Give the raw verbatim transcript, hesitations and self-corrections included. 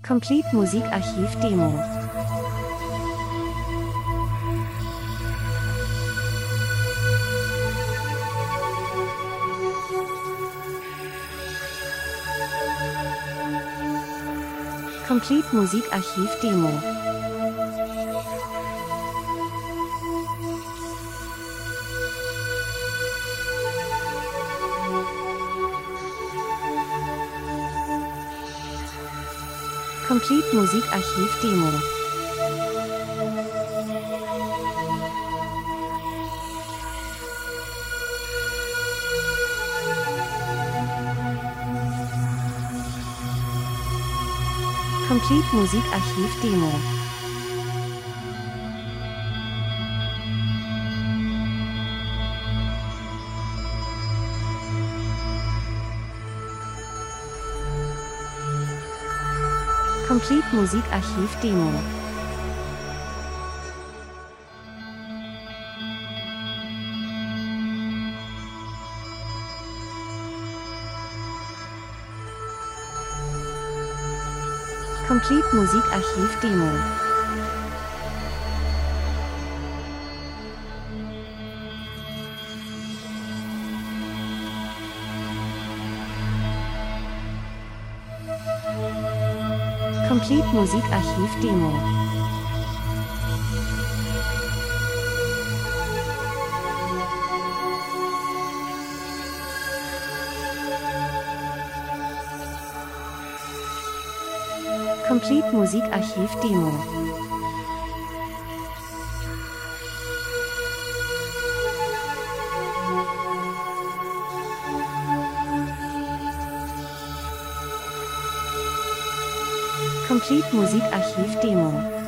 Complete Musikarchiv Demo. Complete Musikarchiv Demo. Complete Musikarchiv Demo. Complete Musikarchiv Demo. Complete Musikarchiv Demo. Complete Musikarchiv Demo. Complete Musikarchiv Demo. Complete Musikarchiv Demo. Complete Musikarchiv Demo.